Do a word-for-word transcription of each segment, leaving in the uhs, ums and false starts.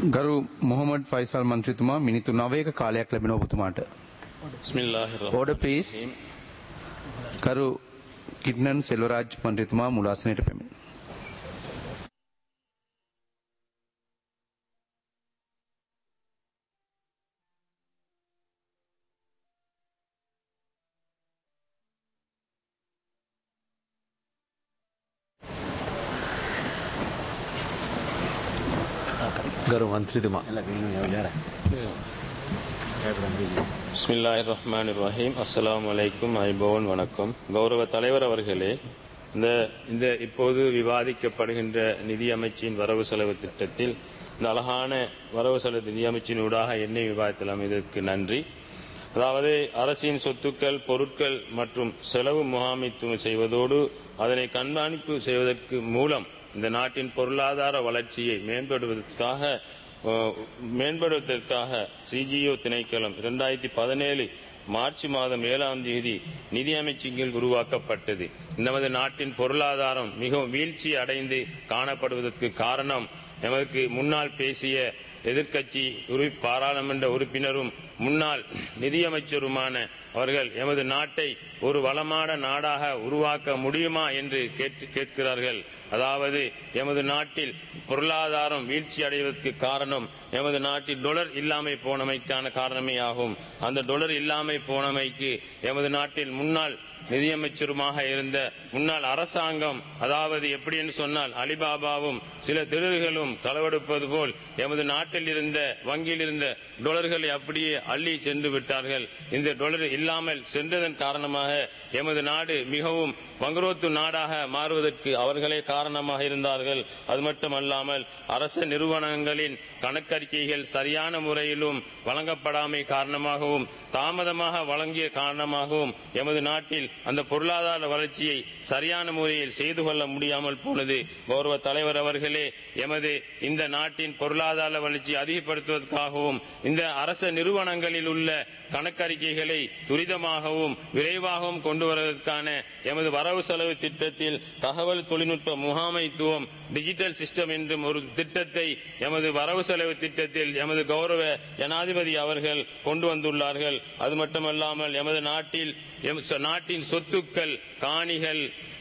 ගරු මොහොමඩ් ෆයිසල් මන්ත්‍රීතුමා මිනිත්තු නවයක කාලයක් ලැබෙනවා ඔබතුමාට. Order please. ගරු කිඩ්නන් සෙල්වරාජ් මන්ත්‍රීතුමා මුල් ආසනයට පැමිණ. ගරු මන්ත්‍රීතුමා பிஸ்மில்லாஹிர் ரஹ்மானிர் ரஹீம். அஸ்ஸலாமு அலைக்கும். ஐபோன் வணக்கம். கௌரவ தலைவர் அவர்களே, இந்த இந்த இப்போது விவாதிக்கப்படுகின்ற நிதி அமைச்சின் வரவு செலவு திட்டத்தில் இந்த அழகான வரவு செலவு நிதி அமைச்சின் ஊடாக எண்ணெய் விவாதத்தில் இதற்கு நன்றி. அதாவது அரசின் சொத்துக்கள், பொருட்கள் மற்றும் செலவு முகாமைத்துவம் செய்வதோடு அதனை கண்காணிப்பு செய்வதற்கு மூலம் இந்த நாட்டின் பொருளாதார வளர்ச்சியை மேம்படுவதற்காக மேம்படுவதற்காக சிஜிஓ திணைக்களம் இரண்டாயிரத்தி பதினேழு மார்ச் மாதம் ஏழாம் தேதி நிதி அமைச்சின் கீழ் உருவாக்கப்பட்டது. நமது நாட்டின் பொருளாதாரம் மிகவும் வீழ்ச்சி அடைந்து காணப்படுவதற்கு காரணம் எமக்கு முன்னால் பேசிய எதிர்க்கட்சி பாராளுமன்ற உறுப்பினரும் முன்னாள் நிதியமைச்சருமான அவர்கள் எமது நாட்டை ஒரு வளமான நாடாக உருவாக்க முடியுமா என்று கேட்கிறார்கள். அதாவது எமது நாட்டில் பொருளாதாரம் வீழ்ச்சி அடைவதற்கு காரணம் எமது நாட்டில் டொலர் இல்லாமை போனமைக்கான காரணமே ஆகும். அந்த டொலர் இல்லாமை போனமைக்கு எமது நாட்டில் முன்னாள் நிதியமைச்சருமாக இருந்த முன்னாள் அரசாங்கம், அதாவது எப்படி என்று சொன்னால் அலிபாபாவும் சில திருடர்களும் களவெடுப்பது போல் எமது நாட்டில் இருந்த வங்கியில் இருந்த டொலர்களை அப்படியே அள்ளி சென்று விட்டார்கள். இந்த டொலர் இல்லாமல் சென்றதன் காரணமாக எமது நாடு மிகவும் வங்குரோத்து நாடாக மாறுவதற்கு அவர்களே காரணமாக இருந்தார்கள். அது மட்டுமல்லாமல் அரசு நிறுவனங்களின் கணக்கறிக்கைகள் சரியான முறையிலும் வழங்கப்படாமை காரணமாகவும் தாமதமாக வழங்கிய காரணமாகவும் எமது நாட்டில் அந்த பொருளாதார வளர்ச்சியை சரியான முறையில் செய்து கொள்ள முடியாமல் போனது. கௌரவ தலைவர் அவர்களே, எமது இந்த நாட்டின் பொருளாதார வளர்ச்சியை அதிகப்படுத்துவதற்காகவும் இந்த அரசு நிறுவனங்களில் உள்ள கணக்கறிக்கைகளை துரிதமாகவும் விரைவாகவும் கொண்டு வருவதற்கான எமது வரவு செலவு திட்டத்தில் தகவல் தொழில்நுட்ப முகாமைத்துவம் டிஜிட்டல் சிஸ்டம் என்றும் ஒரு திட்டத்தை எமது வரவு செலவு திட்டத்தில் எமது கௌரவ ஜனாதிபதி அவர்கள் கொண்டு வந்துள்ளார்கள். அது மட்டுமல்லாமல் எமது நாட்டில் நாட்டின் சொத்துக்கள், காணிகள்,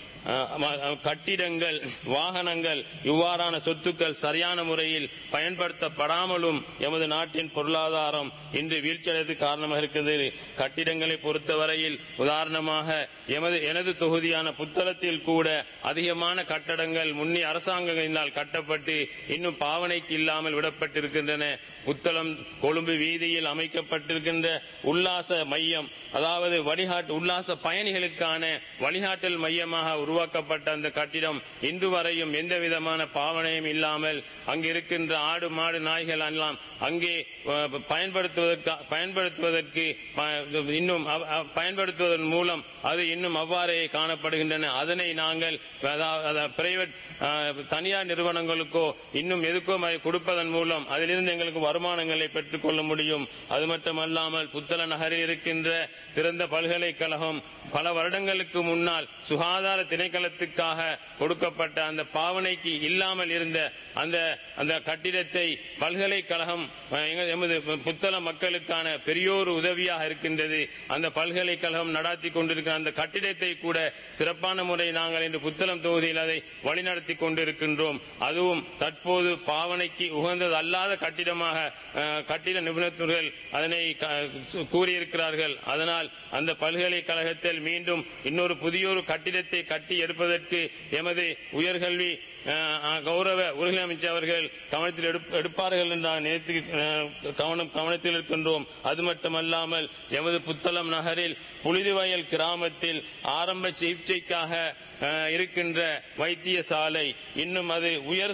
கட்டிடங்கள், வாகனங்கள் இவ்வாறான சொத்துக்கள் சரியான முறையில் பயன்படுத்தப்படாமலும் எமது நாட்டின் பொருளாதாரம் இன்று வீழ்ச்சியடைவதற்கு காரணமாக இருக்கிறது. கட்டிடங்களை பொறுத்தவரையில் உதாரணமாக எமது எனது தொகுதியான புத்தளத்தில் கூட அதிகமான கட்டடங்கள் முன்னே அரசாங்கங்களால் கட்டப்பட்டு இன்னும் பாவனைக்கு இல்லாமல் விடப்பட்டிருக்கின்றன. புத்தளம் கொழும்பு வீதியில் அமைக்கப்பட்டிருக்கின்ற உல்லாச மையம், அதாவது வழிகாட்டு உல்லாச பயணிகளுக்கான வழிகாட்டல் மையமாக உருவாக்கப்பட்ட அந்த கட்டிடம் இன்று வரையும் எந்த விதமான பாவனையும் இல்லாமல் அங்கு இருக்கின்ற ஆடு மாடு நாய்கள் எல்லாம் அங்கே பயன்படுத்துவதற்கு பயன்படுத்துவதற்கு இன்னும் பயன்படுத்துவதன் மூலம் அது இன்னும் அவ்வாறே காணப்படுகின்றன. அதனை நாங்கள் பிரைவேட் தனியார் நிறுவனங்களுக்கோ இன்னும் எதுக்கோ கொடுப்பதன் மூலம் அதிலிருந்து எங்களுக்கு வருமானங்களை பெற்றுக் கொள்ள முடியும். அது மட்டுமல்லாமல் புத்தள நகரில் இருக்கின்ற திறந்த பல்கலைக்கழகம் பல வருடங்களுக்கு முன்னால் சுகாதார திணைக்களத்துக்காக கொடுக்கப்பட்ட அந்த பாவனைக்கு இல்லாமல் இருந்த அந்த அந்த கட்டிடத்தை பல்கலைக்கழகம் எமது புத்தள மக்களுக்கான பெரியோரு உதவியாக இருக்கின்றது. அந்த பல்கலைக்கழகம் நடத்தி கொண்டிருக்கிற அந்த கட்டிடத்தை கூட சிறப்பான முறை நாங்கள் இன்று புத்தளம் தொகுதியில் அதை வழிநடத்தி கொண்டிருக்கின்றோம். அதுவும் தற்போது பாவனைக்கு உகந்தது அல்லாத கட்டிடமாக கட்டிட நிபுணர்கள் அதனை கூறியிருக்கிறார்கள். அதனால் அந்த பல்கலைக்கழகத்தில் மீண்டும் இன்னொரு புதிய கட்டிடத்தை கட்டி எடுப்பதற்கு எமது உயர்கல்வி கௌரவ உறுதி அமைச்சர் அவர்கள் கவனத்தில் எடுப்பார்கள் என்று நினைத்து கவனம் கவனத்தில் இருக்கின்றோம். அது மட்டுமல்லாமல் எமது புத்தளம் நகரில் புலிதுவயல் கிராமத்தில் ஆரம்ப சிகிச்சைக்காக இருக்கின்ற வைத்தியசாலை இன்னும் அது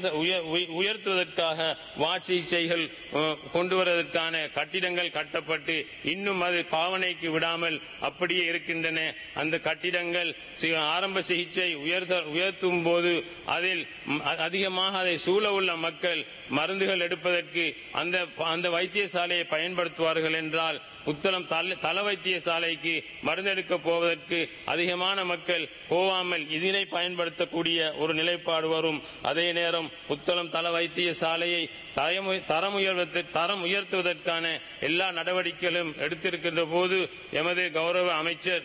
உயர்த்துவதற்காக வாட் சிகிச்சைகள் கொண்டு வருவதற்கான கட்டிடங்கள் கட்டப்பட்டு இன்னும் அது பாவனைக்கு விடாமல் அப்படியே இருக்கின்றன. அந்த கட்டிடங்கள் ஆரம்ப சிகிச்சை பீச்சை உயர்த்தும் போது அதில் அதிகமாக அதை சூழ உள்ள மக்கள் மருந்துகள் எடுப்பதற்கு அந்த அந்த வைத்தியசாலையை பயன்படுத்துவார்கள் என்றால் புத்தளம் தல வைத்தியசாலைக்கு மருந்தெடுக்க போவதற்கு அதிகமான மக்கள் போவாமல் இதனை பயன்படுத்தக்கூடிய ஒரு நிலைப்பாடு வரும். அதே நேரம் புத்தளம் தல வைத்தியசாலையை தரம் தரம் உயர்த்துவதற்கான எல்லா நடவடிக்கைகளும் எடுத்திருக்கின்ற போது எமது கௌரவ அமைச்சர்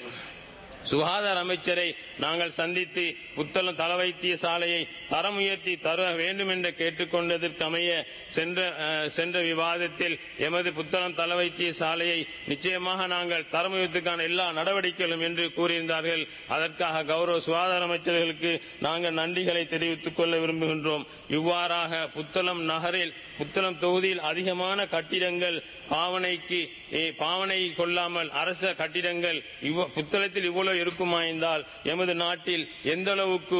சுகாதார அமைச்சரை நாங்கள் சந்தித்து புத்தளம் தல வைத்தியசாலையை தரம் உயர்த்தி தர வேண்டும் என்று கேட்டுக்கொண்டதற்கு அமைய சென்ற சென்ற விவாதத்தில் எமது புத்தளம் தல வைத்தியசாலையை நிச்சயமாக நாங்கள் தரம் உயர்த்துக்கான எல்லா நடவடிக்கைகளும் என்று கூறியிருந்தார்கள். அதற்காக கௌரவ சுகாதார அமைச்சர்களுக்கு நாங்கள் நன்றிகளை தெரிவித்துக் கொள்ள விரும்புகின்றோம். இவ்வாறாக புத்தளம் நகரில் புத்தளம் தொகுதியில் அதிகமான கட்டிடங்கள் பாவனைக்கு பாவனை கொள்ளாமல் அரச கட்டிடங்கள் புத்தளத்தில் இவ்வளவு இருக்குமாய்ந்தால் எமது நாட்டில் எந்த அளவுக்கு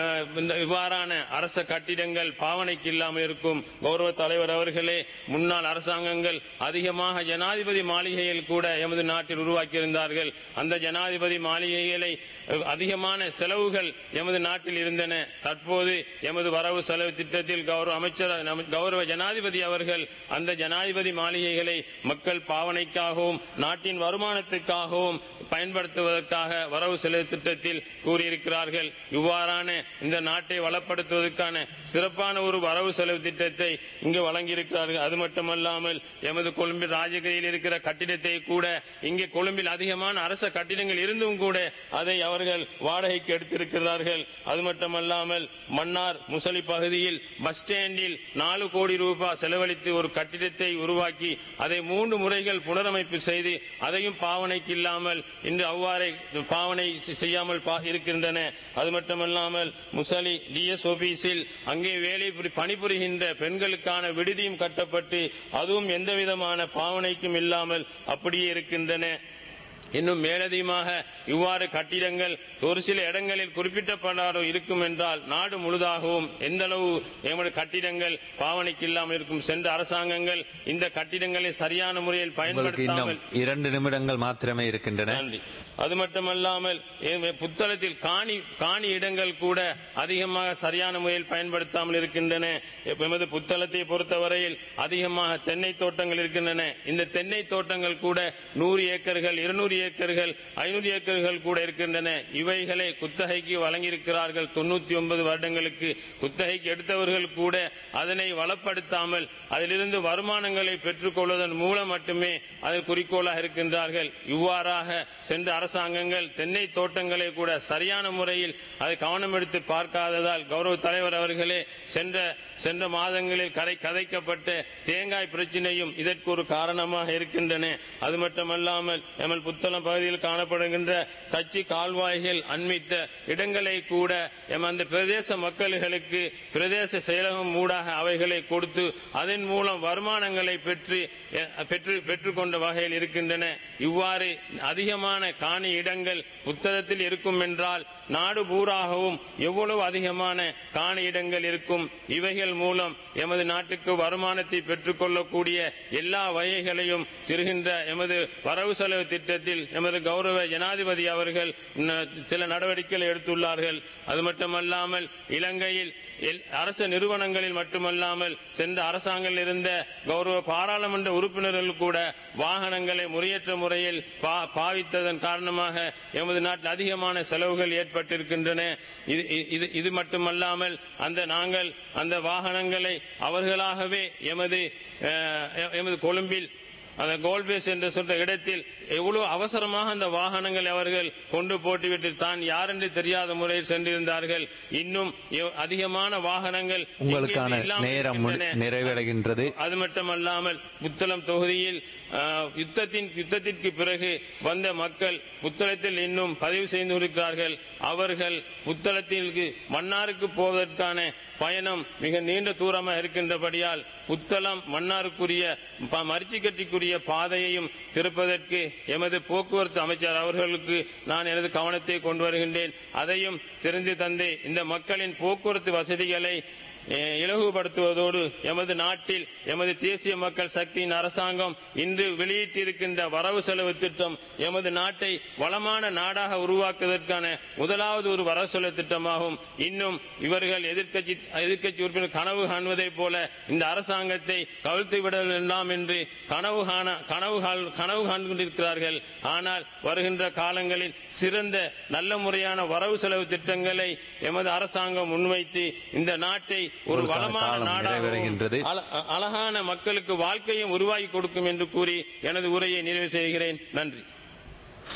இவ்வாறான அரச கட்டிடங்கள் பாவனைக்கு இல்லாமல் இருக்கும். கௌரவ தலைவர் அவர்களே, முன்னாள் அரசாங்கங்கள் அதிகமாக ஜனாதிபதி மாளிகையில் கூட எமது நாட்டில் உருவாக்கியிருந்தார்கள். அந்த ஜனாதிபதி மாளிகைகளை அதிகமான செலவுகள் எமது நாட்டில் இருந்தன. தற்போது எமது வரவு செலவு திட்டத்தில் கௌரவ அமைச்சர் கௌரவ ஜனாதிபதி அவர்கள் அந்த ஜனாதிபதி மாளிகைகளை மக்கள் பாவனைக்காகவும் நாட்டின் வருமானத்துக்காகவும் பயன்படுத்துவதற்காக வரவு செலவு திட்டத்தில் கூறியிருக்கிறார்கள். இவ்வாறான இந்த நாட்டை வளப்படுத்துவதற்கான சிறப்பான ஒரு வரவு செலவு திட்டத்தை இங்கு வழங்கியிருக்கிறார்கள். அது மட்டுமல்லாமல் எமது கொழும்பில் ராஜகிரியில் இருக்கிற கட்டிடத்தை கூட இங்கே கொழும்பில் அதிகமான அரச கட்டிடங்கள் இருந்தும் கூட அதை அவர்கள் வாடகைக்கு எடுத்திருக்கிறார்கள். அது மட்டுமல்லாமல் மன்னார் முசலி பகுதியில் பஸ் ஸ்டாண்டில் நாலு கோடி ரூபாய் செலவழித்து ஒரு கட்டிடத்தை உருவாக்கி அதை மூன்று முறைகள் புனரமைப்பு செய்து அதையும் பாவனைக்கு இல்லாமல் இன்று அவ்வாறே பாவனை செய்யாமல் இருக்கின்றன. அது மட்டுமல்லாமல் முசலி டிஎஸ் ஆபீஸில் அங்கே வேலை பணிபுரிகின்ற பெண்களுக்கான விடுதியும் கட்டப்பட்டு அதுவும் எந்தவிதமான பாவனைக்கும் இல்லாமல் அப்படியே இருக்கின்றன. இன்னும் மேலதிகமாக இவ்வாறு கட்டிடங்கள் ஒரு சில இடங்களில் குறிப்பிட்டப்படாத இருக்கும் என்றால் நாடு முழுதாகவும் எந்த அளவு எமது கட்டிடங்கள் பாவனைக்கு இல்லாமல் இருக்கும். சென்ற அரசாங்கங்கள் இந்த கட்டிடங்களை சரியான முறையில் பயன்படுத்தாமல் இரண்டு நிமிடங்கள் மாத்திரமே இருக்கின்றன. நன்றி. அது மட்டுமல்லாமல் புத்தளத்தில் காணி காணி இடங்கள் கூட அதிகமாக சரியான முறையில் பயன்படுத்தாமல் இருக்கின்றன. எமது புத்தளத்தை பொறுத்தவரையில் அதிகமாக தென்னை தோட்டங்கள் இருக்கின்றன. இந்த தென்னை தோட்டங்கள் கூட நூறு ஏக்கர்கள் இருநூறு ஏக்கர்கள் ஐநூறு ஏக்கர்கள் கூட இருக்கின்றன. இவைகளை குத்தகைக்கு வழங்கியிருக்கிறார்கள். தொண்ணூத்தி ஒன்பது வருடங்களுக்கு குத்தகைக்கு எடுத்தவர்கள் கூட அதனை வளப்படுத்தாமல் அதிலிருந்து வருமானங்களை பெற்றுக் கொள்வதன் மூலம் மட்டுமே அதில் குறிக்கோளாக இருக்கின்றார்கள். இவ்வாறாக சென்ற அரசாங்கங்கள் தென்னை தோட்டங்களை கூட சரியான முறையில் அதை கவனம் எடுத்து பார்க்காததால் கௌரவ தலைவர் அவர்களே சென்ற சென்ற மாதங்களில் கரை கதைக்கப்பட்ட தேங்காய் பிரச்சினையும் இதற்கு ஒரு காரணமாக இருக்கின்றன. அது மட்டுமல்லாமல் எமல் புத்தளம் பகுதியில் காணப்படுகின்ற கட்சி கால்வாய்கள் அண்மித்த இடங்களை கூட அந்த பிரதேச மக்களுக்கு பிரதேச செயலகம் ஊடாக அவைகளை கொடுத்து அதன் மூலம் வருமானங்களை பெற்று பெற்றுக்கொண்ட வகையில் இருக்கின்றன. இவ்வாறு அதிகமான காணி இடங்கள் புத்தகத்தில் இருக்கும் என்றால் நாடு பூராகவும் எவ்வளவு அதிகமான காணி இடங்கள் இருக்கும். இவைகள் மூலம் எமது நாட்டுக்கு வருமானத்தை பெற்றுக் கொள்ளக்கூடிய எல்லா வகைகளையும் சிறுகின்ற எமது வரவு செலவு திட்டத்தில் எமது கௌரவ ஜனாதிபதி அவர்கள் சில நடவடிக்கைகளை எடுத்துள்ளார்கள். அது மட்டுமல்லாமல் இலங்கையில் அரசு நிறுவனங்களில் மட்டுமல்லாமல் சென்ற அரசாங்கத்தில் இருந்த கௌரவ பாராளுமன்ற உறுப்பினர்கள் கூட வாகனங்களை முறையற்ற முறையில் பாவித்ததன் காரணமாக எமது நாட்டில் அதிகமான செலவுகள் ஏற்பட்டிருக்கின்றன. இது மட்டுமல்லாமல் அந்த நாங்கள் அந்த வாகனங்களை அவர்களாகவே எமது எமது கொழும்பில் அந்த கோல்பேஸ் என்று சொல்ற இடத்தில் எவ்வளவு அவசரமாக அந்த வாகனங்களை அவர்கள் கொண்டு போட்டுவிட்டு தான் யார் என்று தெரியாத முறையில் சென்றிருந்தார்கள். இன்னும் அதிகமான வாகனங்கள் உங்களுக்கான நேரம் நிறைவடைகின்றது. அது மட்டுமல்லாமல் புத்தளம் தொகுதியில் யுத்தத்தின் யுத்தத்திற்கு பிறகு வந்த மக்கள் புத்தளத்தில் இன்னும் பதிவு செய்திருக்கிறார்கள். அவர்கள் புத்தளத்திற்கு மன்னாருக்கு போவதற்கான பயணம் மிக நீண்ட தூரமாக இருக்கின்றபடியால் புத்தளம் மன்னாருக்குரிய மரிச்சிக்கட்டிக்குரிய பாதையையும் திறப்பதற்கு எமது போக்குவரத்து அமைச்சர் அவர்களுக்கு நான் எனது கவனத்தை கொண்டு வருகின்றேன். அதையும் தெரிந்து தந்து இந்த மக்களின் போக்குவரத்து வசதிகளை இலகுபடுத்துவதோடு எமது நாட்டில் எமது தேசிய மக்கள் சக்தியின் அரசாங்கம் இன்று வெளியிட்டிருக்கின்ற வரவு செலவு திட்டம் எமது நாட்டை வளமான நாடாக உருவாக்குவதற்கான முதலாவது ஒரு வரவு செலவு திட்டமாகும். இன்னும் இவர்கள் எதிர்க்கட்சி எதிர்க்கட்சி உறுப்பினர் கனவு காணுவதைப் போல இந்த அரசாங்கத்தை கவிழ்த்து விட வேண்டாம் என்று கனவு காண கனவு கனவு காண்கின்றிருக்கிறார்கள். ஆனால் வருகின்ற காலங்களில் சிறந்த நல்ல முறையான வரவு செலவு திட்டங்களை எமது அரசாங்கம் முன்வைத்து இந்த நாட்டை ஒரு வளமான நாடாக அழகான மக்களுக்கு வாழ்க்கையும் உருவாக்கி கொடுக்கும் என்று கூறி எனது உரையை நிறைவு செய்கிறேன். நன்றி.